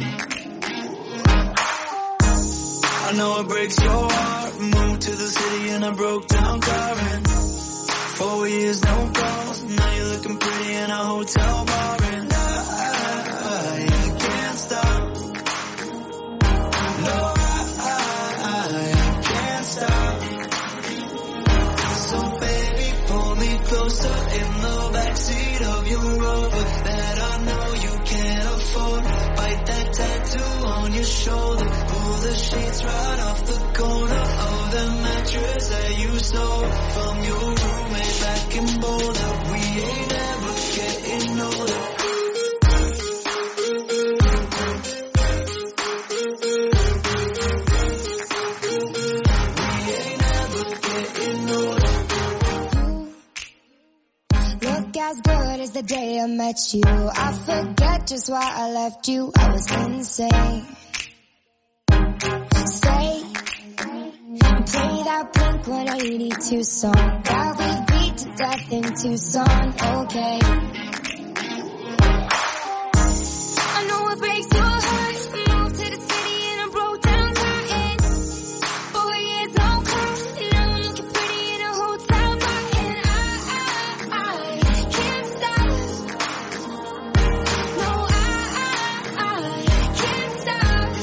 I know it breaks your heart. Moved to the city in a broke down car and 4 years no calls. Now you're looking pretty in a hotel bar and I can't stop. No, I can't stop. So baby, pull me closer in the backseat of your Rover that I know you can't afford. Bite that tattoo on your shoulder. Pull the sheets right off the corner of the mattress that you stole from your roommate back in Boulder. We ain't ever getting older. As good as the day I met you. I forget just why I left you. I was insane. Stay and play that Blink-182 song that we beat to death in Tucson. Okay. I know it breaks your heart. Moved to the city and I broke down crying. 4 years no call. Now I'm looking pretty in a hotel bar and I can't stop. No, I can't stop.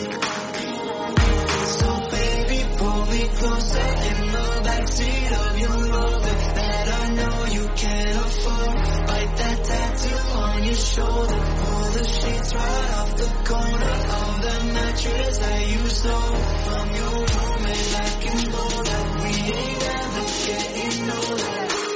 So baby, pull me closer in the backseat of your Rover that I know you can't afford. Bite that tattoo on your shoulder. Pull the sheets right off the corner of the mattress that you stole from your roommate back in Boulder. We ain't ever getting older.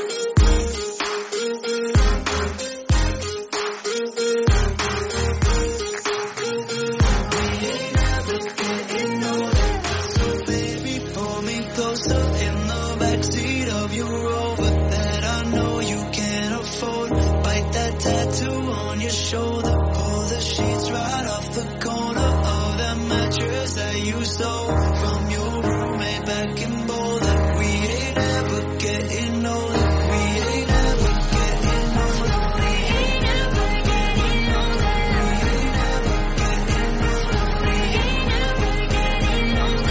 We ain't ever getting older. So baby, pull me closer in the backseat of your Rover that I know you can't afford. Bite that tattoo on your shoulder. Pull the sheets right off the corner of that mattress that you stole from your roommate back in Boulder. We ain't ever getting older. We ain't ever getting older. We ain't ever getting older. We ain't ever getting older. We ain't ever getting older.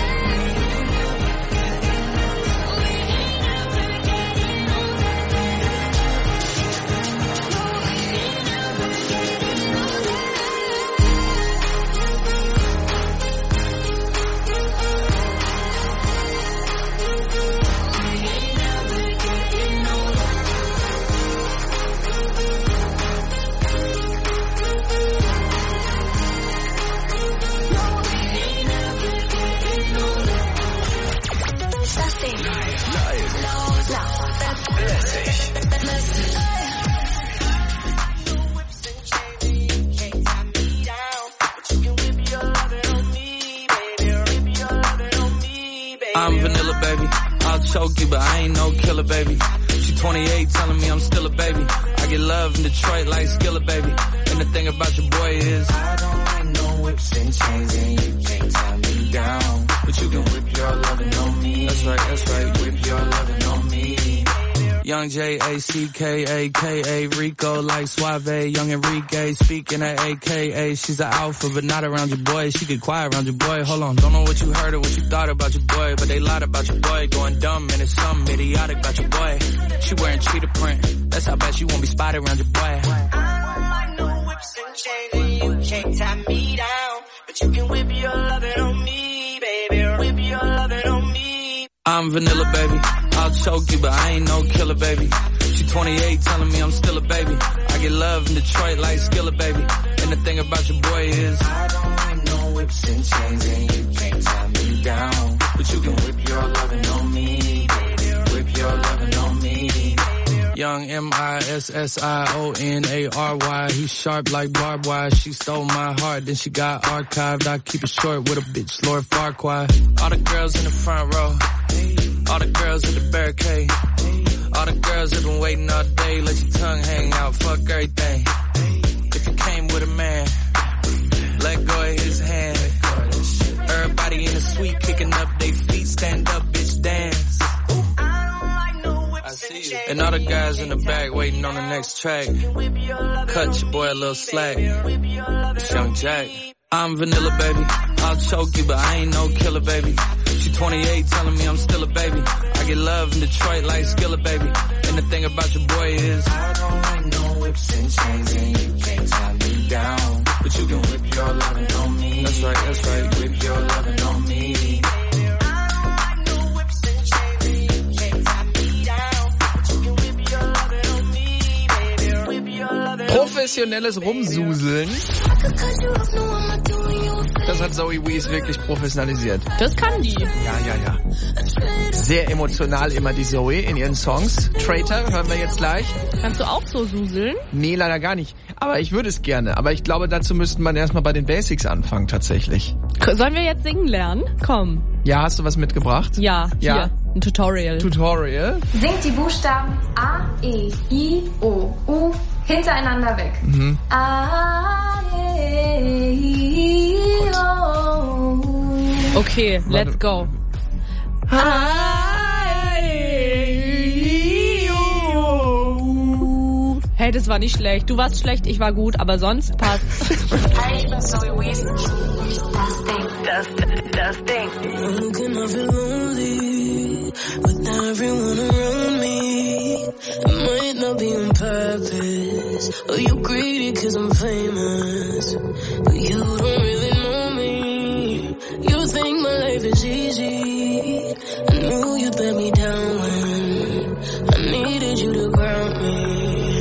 Das Ding. I'm vanilla, baby. I'll choke you, but I ain't no killer, baby. She 28, telling me I'm still a baby. I get love in Detroit like Skillet, baby. And the thing about your boy is I don't like no whips and chains, and you can't tie me down. But you can whip your lovin' on me. That's right, whip your lovin' on me. Young J-A-C-K-A-K-A, Rico like Suave, young Enrique, speaking at AKA. She's an alpha, but not around your boy. She get quiet around your boy. Hold on, don't know what you heard or what you thought about your boy, but they lied about your boy. Going dumb and it's something idiotic about your boy. She wearing cheetah print, that's how bad she won't be spotted around your boy. I don't like no whips and chains, and you can't tie me down. But you can whip your lovin' on me, baby. Whip your lovin' on me. I'm vanilla, baby. I'll choke you, but I ain't no killer, baby. She 28, telling me I'm still a baby. I get love in Detroit like Skillet, baby. And the thing about your boy is I don't like no whips and chains, and you can't tie me down. But you can whip your lovin' on me, baby. Whip your lovin' on me. Young M-I-S-S-I-O-N-A-R-Y. He's sharp like barbed wire. She stole my heart, then she got archived. I keep it short with a bitch, Lord Farquaad. All the girls in the front row, all the girls in the barricade. girls have been waiting all day. Let your tongue hang out, fuck everything. If you came with a man, let go of his hand. Everybody in the suite kicking up their feet. Stand up, bitch, dance. I see you. And all the guys in the back waiting on the next track. Cut your boy a little slack. It's Young Jack. I'm vanilla, baby. I'll choke you, but I ain't no killer, baby. She 28, telling me I'm still a baby. I get love in Detroit like Skilla, baby. And the thing about your boy is I don't like no whips and chains, and you can't tie me down. But you can whip your lovin' on me. That's right. Whip your lovin' on me. Professionelles Rumsuseln. Das hat Zoe Wees wirklich professionalisiert. Das kann die. Ja. Sehr emotional immer die Zoe in ihren Songs. Traitor hören wir jetzt gleich. Kannst du auch so suseln? Nee, leider gar nicht. Aber ich würde es gerne. Aber ich glaube, dazu müsste man erstmal bei den Basics anfangen, tatsächlich. Sollen wir jetzt singen lernen? Komm. Ja, hast du was mitgebracht? Ja, hier. Ein Tutorial. Singt die Buchstaben A, E, I, O, U hintereinander weg. A, E, I, O. Okay, let's go. A, E, I, O. Hey, das war nicht schlecht. Du warst schlecht, ich war gut, aber sonst passt. Hi, ich bin Zoe Wees. Das Ding. Looking, I feel lonely with everyone around me. It might not be on purpose, or you greedy cause I'm famous, but you don't really know me. You think my life is easy. I knew you'd let me down when I needed you to ground me.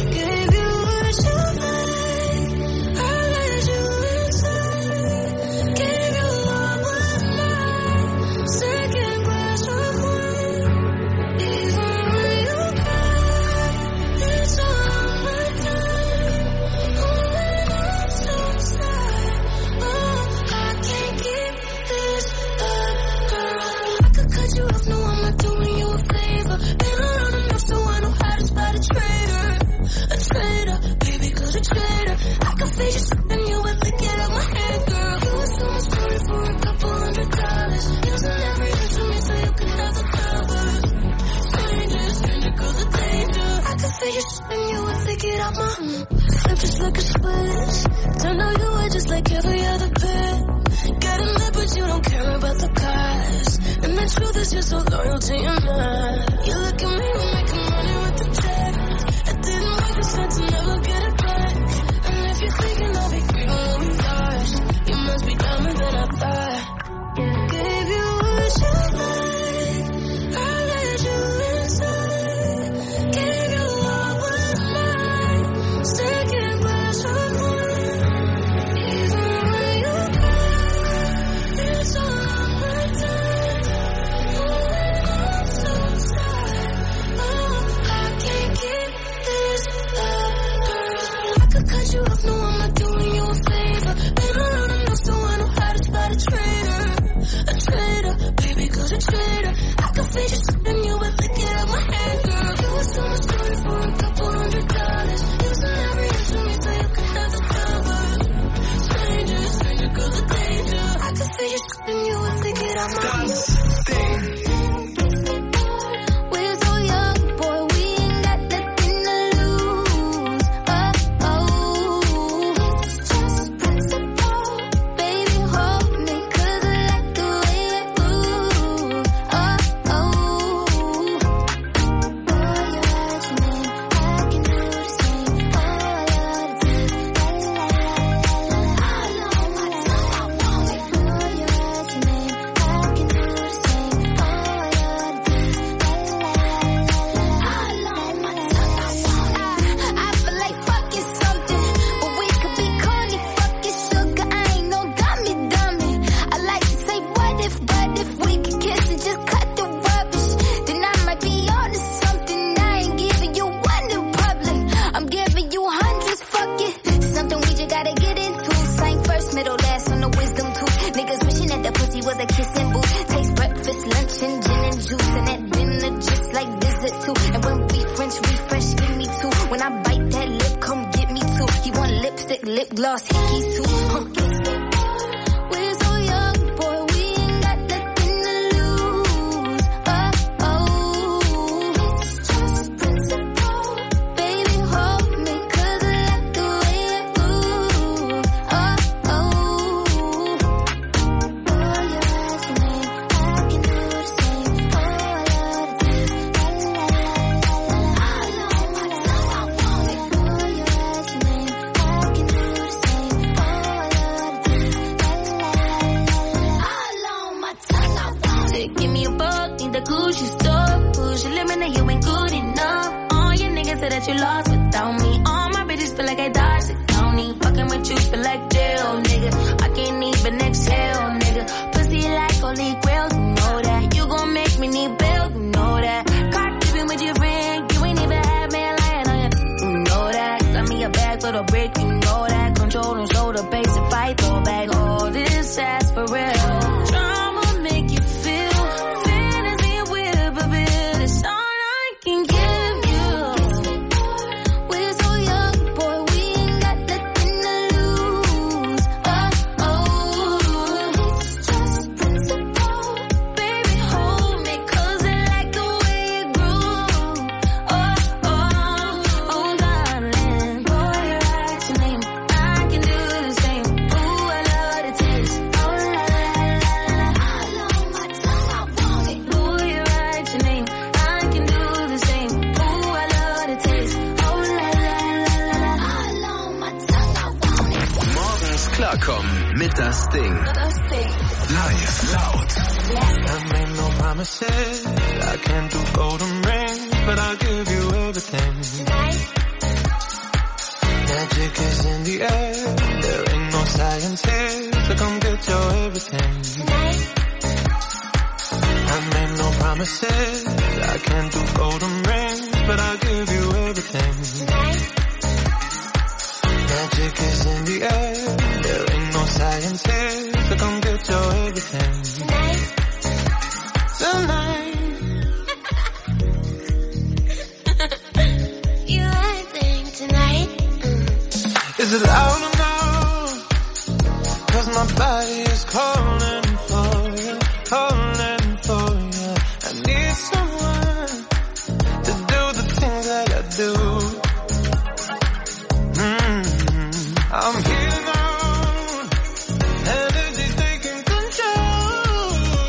Just like a Swiss. Don't know you were just like every other bit. Got a lip, but you don't care about the cost. And the truth is you're so loyal to your man. You look at me, we're making money with the check. I didn't make the sense to never get it back. And if you're thinking I'll be free when we lost, you must be dumber than I thought. Gave you what you like, I let you inside. Gave you all but mine. Second glass of wine. Even when you cry, it's all on my time. Oh, I'm so sad. Oh, I can't keep this up, girl. I could cut you off, no, I'm not doing you a favor. Been around enough so I know how to spot a traitor, baby, cause a traitor. I could fade you and you would lick it out my hand, girl. You were so much money for a couple $100. Using every inch of me so you could have the cover. Stranger, cause a danger. I could fade you and you would lick it out my hand. We're so young, boy, we ain't got nothing to lose. Just principle, baby, hold me, 'cause I like the way it moves. I can do the same. lip gloss, hickeys too. We're so young, boy, we ain't got nothing to lose. It's just principle. Baby, hold me, 'cause I like the way you move. Boy, you ask me, I can do the same. Oh, I love the taste. La la la la la. I know my tongue, I want it. Boy, you ask me, I can do the same. Oh, I love the taste. La la la la. I know my tongue, I want it. Give me a buck, need the Gucci store. Push your limit, and you ain't good enough. All your niggas say that you lost without me. All my bitches feel like I dodged the county. Fucking with you feel like jail, nigga. I can't even exhale, nigga. Pussy like holy grail, you know that. You gon' make me need bail, you know that. Caught dipping with your friend, you ain't even have man lying on you. You know that. Got me a bag for the brick, you know that. Control and shoulder, base and fight, throw back. All this ass for real. Drama make you feel. Fantasy whip a bit. It's all I can give you. We're so young, boy, we ain't got nothing to lose. It's just principle. Baby, hold me, 'cause I like the way you groove. Darling, boy, you write your name. I can do the same. Ooh, I love the taste. Oh, la la la la. I know my tongue, I want it. Boy, you write your name. I can do the same. Ooh, I love the taste. Oh, la la la la. I know my tongue, I want it. Morgens klarkommen mit das Ding. Live, laut. I made no promises. I can't do golden rings, but I'll give you everything. Magic is in the air. There ain't no science here, so come get your everything. I made no promises. I can't do golden rings, but I'll give you everything. Magic is in the air. There ain't no science here, so come get your everything. Tonight. You think tonight? Is it loud or no? 'Cause my body is calling for you, calling for you. I need someone to do the things that I do. I'm here now, energy's taking control.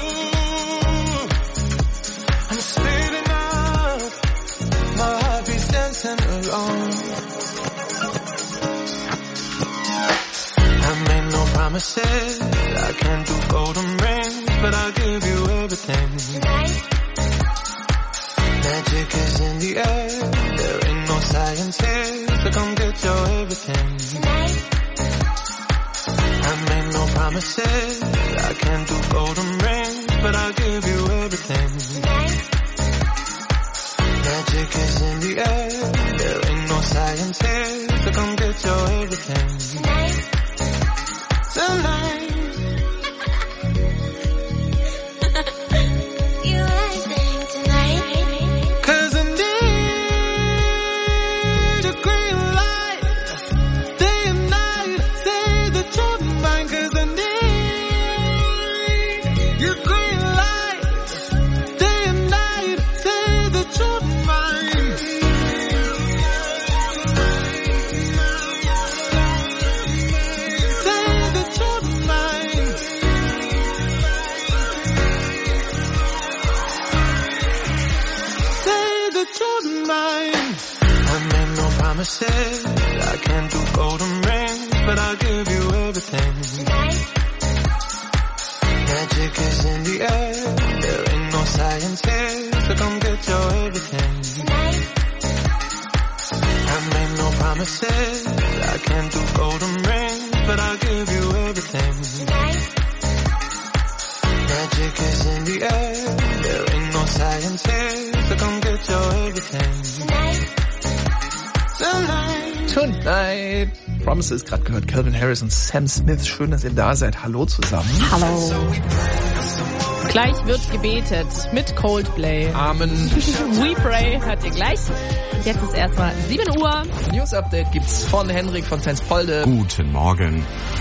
I'm speeding up, my heart beats dancing alone. I made no promises. I can't do golden rings, but I'll give you everything. Magic is in the air. There ain't no science here, so come get your everything. I made no promises. I can't do golden rings, but I'll give you everything. Magic is in the air. There ain't no science here, so come get your everything. Tonight. You think tonight? 'Cause I need a green light, day and night. Say that you're mine, 'cause I need your green light, day and night. Say that you're mine. Say that you're mine. Say that you're mine. I made no promises. I can't do golden rings, but I'll give you everything. Magic is in the air. There ain't no science here, so come get your everything. I made no promises. I can't do golden rings, but I'll give you everything. Magic is in the air. There ain't no science here, so come get your everything. Tonight. Promises gerade gehört. Calvin Harris und Sam Smith. Schön, dass ihr da seid. Hallo zusammen. Hallo. Gleich wird gebetet mit Coldplay. Amen. We Pray hört ihr gleich. Jetzt ist erstmal 7 Uhr. News Update gibt's von Henrik von Teinspolde. Guten Morgen.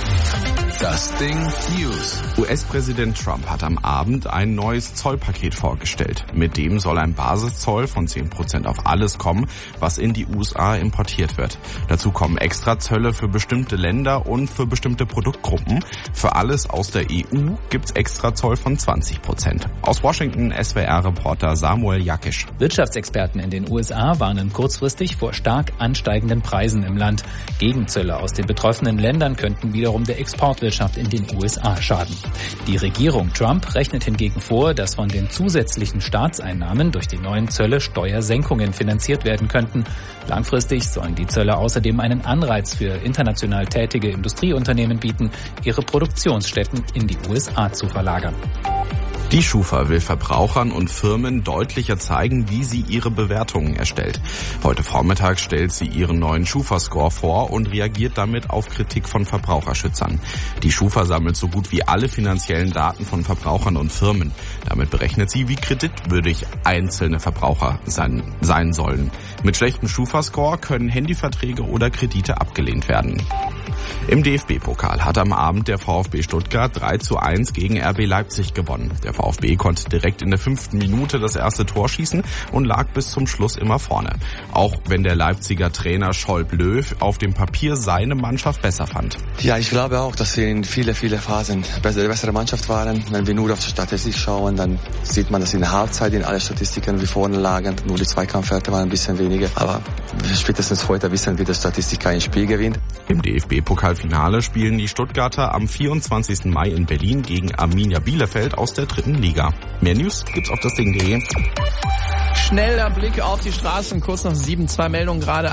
Das Ding News. US-Präsident Trump hat am Abend ein neues Zollpaket vorgestellt. Mit dem soll ein Basiszoll von 10% auf alles kommen, was in die USA importiert wird. Dazu kommen Extrazölle für bestimmte Länder und für bestimmte Produktgruppen. Für alles aus der EU gibt's Extrazoll von 20%. Aus Washington SWR-Reporter Samuel Jakisch. Wirtschaftsexperten in den USA warnen kurzfristig vor stark ansteigenden Preisen im Land. Gegenzölle aus den betroffenen Ländern könnten wiederum der Exportwirtschaft in den USA schaden. Die Regierung Trump rechnet hingegen vor, dass von den zusätzlichen Staatseinnahmen durch die neuen Zölle Steuersenkungen finanziert werden könnten. Langfristig sollen die Zölle außerdem einen Anreiz für international tätige Industrieunternehmen bieten, ihre Produktionsstätten in die USA zu verlagern. Die Schufa will Verbrauchern und Firmen deutlicher zeigen, wie sie ihre Bewertungen erstellt. Heute Vormittag stellt sie ihren neuen Schufa-Score vor und reagiert damit auf Kritik von Verbraucherschützern. Die Schufa sammelt so gut wie alle finanziellen Daten von Verbrauchern und Firmen. Damit berechnet sie, wie kreditwürdig einzelne Verbraucher sein sollen. Mit schlechtem Schufa-Score können Handyverträge oder Kredite abgelehnt werden. Im DFB-Pokal hat am Abend der VfB Stuttgart 3:1 gegen RB Leipzig gewonnen. Der VfB konnte direkt in der 5. Minute das erste Tor schießen und lag bis zum Schluss immer vorne. Auch wenn der Leipziger Trainer Scholp Löw auf dem Papier seine Mannschaft besser fand. Ja, ich glaube auch, dass wir in viele Phasen die bessere Mannschaft waren. Wenn wir nur auf die Statistik schauen, dann sieht man, dass in der Halbzeit in alle Statistiken wie vorne lagen. Nur die Zweikampfwerte waren ein bisschen weniger. Aber spätestens heute wissen wir, dass Statistik ein Spiel gewinnt. Im DFB-Pokalfinale spielen die Stuttgarter am 24. Mai in Berlin gegen Arminia Bielefeld aus der 3. Liga. Mehr News gibt's auf dasding.de. Schneller Blick auf die Straßen, kurz nach 7, 2 Meldungen gerade.